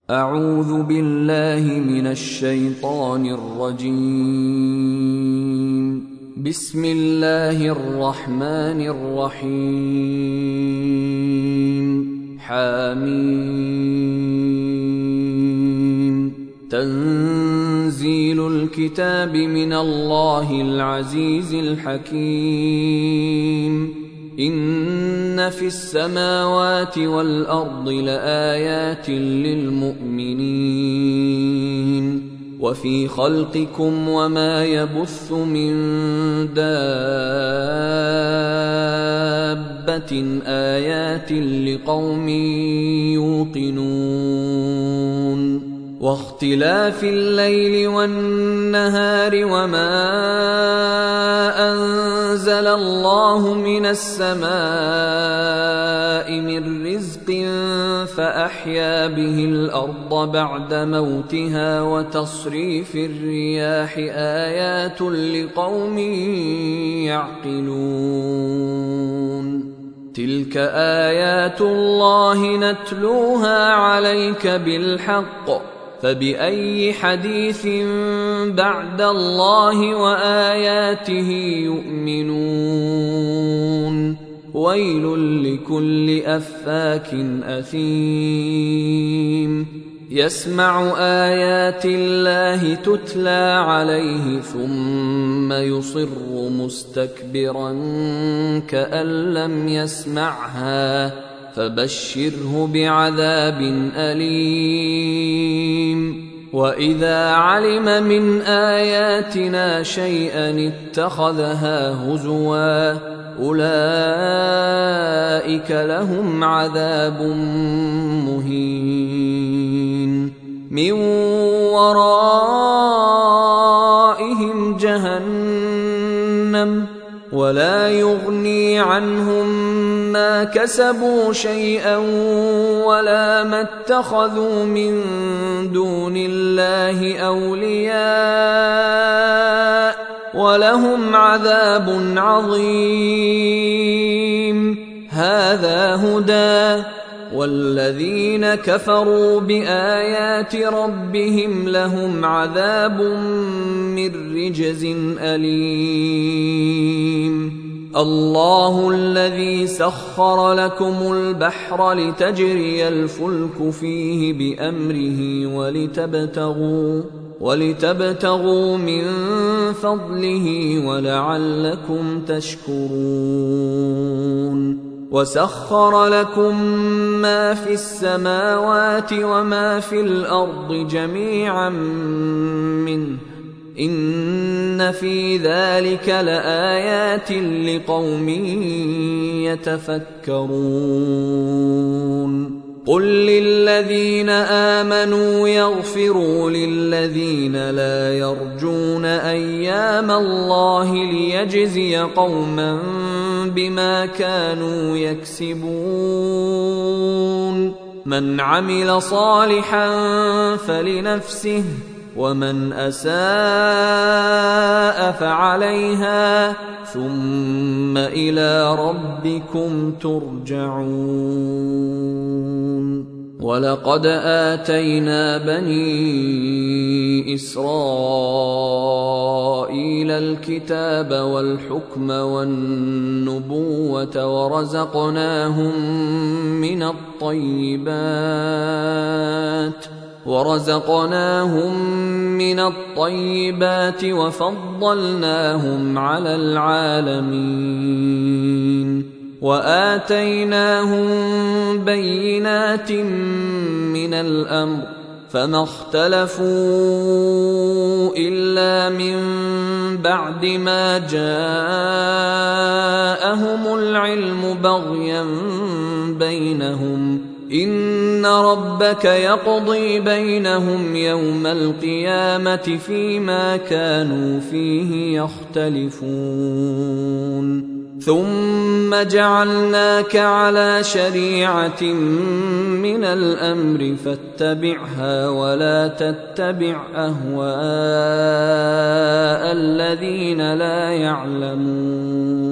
أعوذ بالله من الشيطان الرجيم. بسم الله الرحمن الرحيم. حميم. تنزيل الكتاب من الله العزيز الحكيم. إن في السماوات والأرض لآيات للمؤمنين وفي خلقكم وما يبث من دابة آيات لقوم يوقنون واختلاف الليل والنهار وما أنزل الله من السماء من رزق فأحيا به الأرض بعد موتها وتصريف الرياح آيات لقوم يعقلون. تلك آيات الله نتلوها عليك بالحق فبأي حديث بعد الله وآياته يؤمنون. ويل لكل أفاك أثيم يسمع آيات الله تتلى عليه ثم يصر مستكبرا كأن لم يسمعها فبشره بعذاب أليم. وإذا علم من آياتنا شيئا اتخذها هزوا أولئك لهم عذاب مهين من ورائهم جهنم ولا يغني عنهم ما كسبوا شيئا ولا ما اتخذوا من دون الله أولياء ولهم عذاب عظيم. هذا هدى والذين كفروا بآيات ربهم لهم عذاب من رجز أليم. الله الذي سخر لكم البحر لتجري الفلك فيه بأمره ولتبتغوا من فضله ولعلكم تشكرون. وسخر لكم ما في السماوات وما في الأرض جميعا منه إن في ذلك لآيات لقوم يتفكرون. قل للذين آمنوا يغفروا للذين لا يرجون أيام الله ليجزي قوما بما كانوا يكسبون. من عمل صالحا فلنفسه ومن أساء فعليها ثم إلى ربكم ترجعون. ولقد آتينا بني إسرائيل الكتاب والحكم والنبوة ورزقناهم من الطيبات وفضلناهم على العالمين وآتيناهم بينات من الأمر فما اختلفوا إلا من بعد ما جاءهم العلم بغيا بينهم إن ربك يقضي بينهم يوم القيامة فيما كانوا فيه يختلفون. ثم جعلناك على شريعة من الأمر فاتبعها ولا تتبع أهواء الذين لا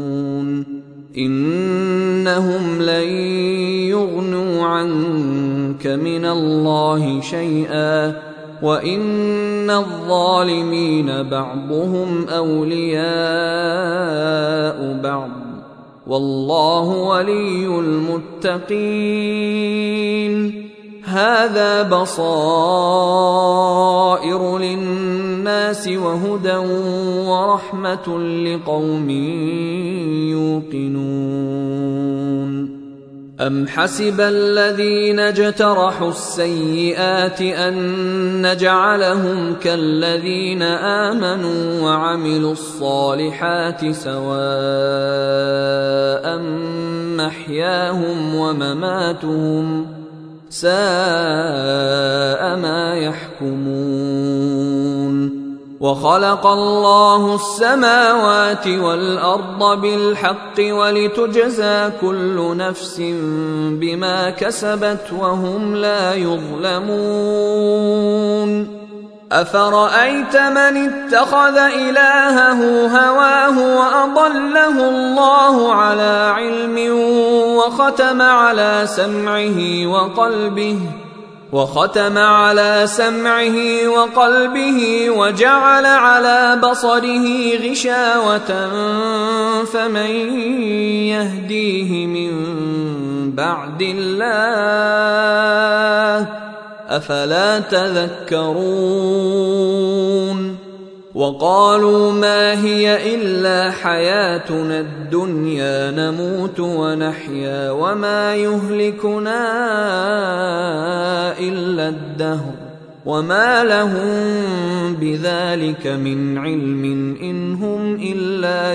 يعلمون إنهم لن يغنوا عنك عنك من الله شيئا وإن الظالمين بعضهم أولياء بعض والله ولي المتقين. هذا بصائر للناس وهدى ورحمة لقوم يوقنون. أم حسب الذين اجترحوا السيئات أن نجعلهم كالذين آمنوا وعملوا الصالحات سواء محياهم ومماتهم ساء ما يحكمون. وخلق الله السماوات والأرض بالحق ولتجزى كل نفس بما كسبت وهم لا يظلمون. أفرأيت من اتخذ إلهه هواه وأضله الله على علم وختم على سمعه وقلبه وجعل على بصره غشاوة فمن يهديه من بعد الله أفلا تذكرون. وقالوا ما هي إلا حياتنا الدنيا نموت ونحيا وما يهلكنا إلا الدهر وما لهم بذلك من علم إن هم إلا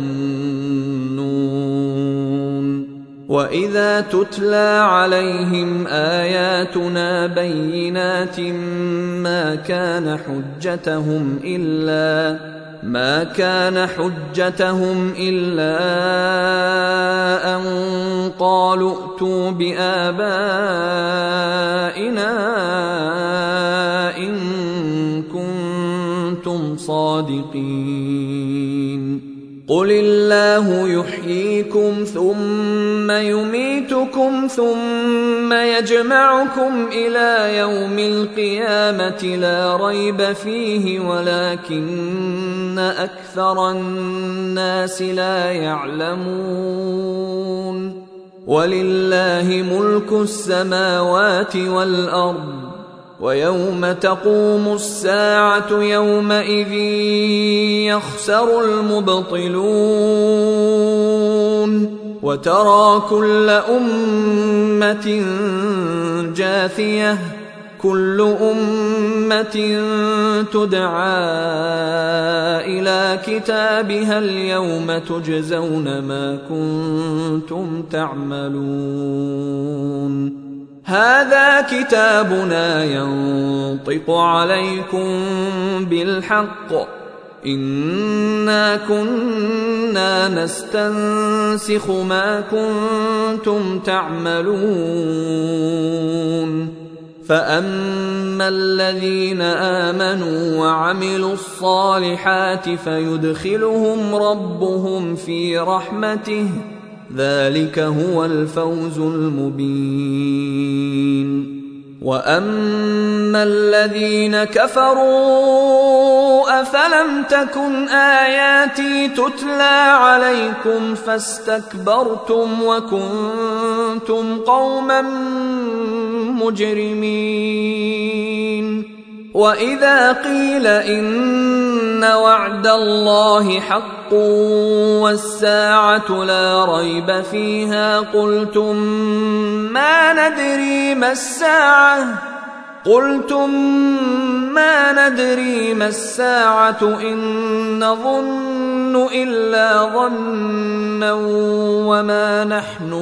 يظنون. وإذا تتلى عليهم آياتنا بينات ما كان حجتهم إلا أن قالوا ائتوا بآبائنا إن كنتم صادقين. قل الله يحييكم ثم يميتكم ثم يجمعكم إلى يوم القيامة لا ريب فيه ولكن أكثر الناس لا يعلمون. ولله ملك السماوات والأرض ويوم تقوم الساعة يومئذ يخسر المبطلون. وترى كل أمة جاثية كل أمة تدعى إلى كتابها اليوم تجزون ما كنتم تعملون. هذا كتابنا ينطق عليكم بالحق إنا كنا نستنسخ ما كنتم تعملون. فأما الذين آمنوا وعملوا الصالحات فيدخلهم ربهم في رحمته ذلك هو الفوز المبين. وأما الذين كفروا أفلم تكن آياتي تتلى عليكم فاستكبرتم وكنتم قوما مجرمين. وإذا قيل إن وعد الله حق والساعة لا ريب فيها قلتم ما ندري ما الساعة إن نظن إلا ظنا وما نحن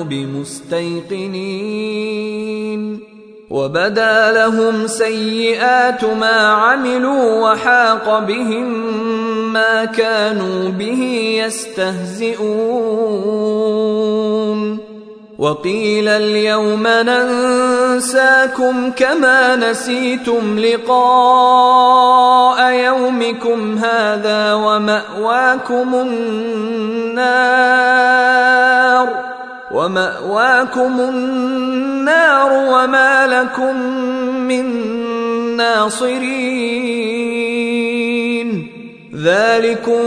بمستيقنين. وبدا لهم سيئات ما عملوا وحاق بهم ما كانوا به يستهزئون. وقيل اليوم ننساكم كما نسيتم لقاء يومكم هذا ومأواكم النار ومأواكم النار وما لكم من ناصرين ذلكم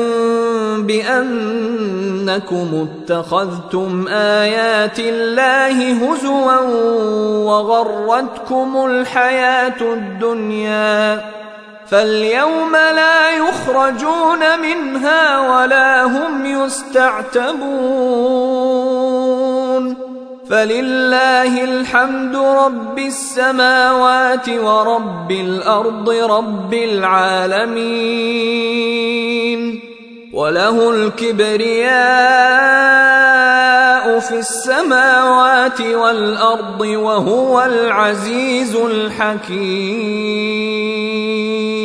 بأنكم اتخذتم آيات الله هزوا وغرتكم الحياة الدنيا فاليوم لا يخرجون منها ولا هم يستعتبون فلله الحمد رب السماوات ورب الأرض رب العالمين وله الكبرياء في السماوات والأرض وهو العزيز الحكيم.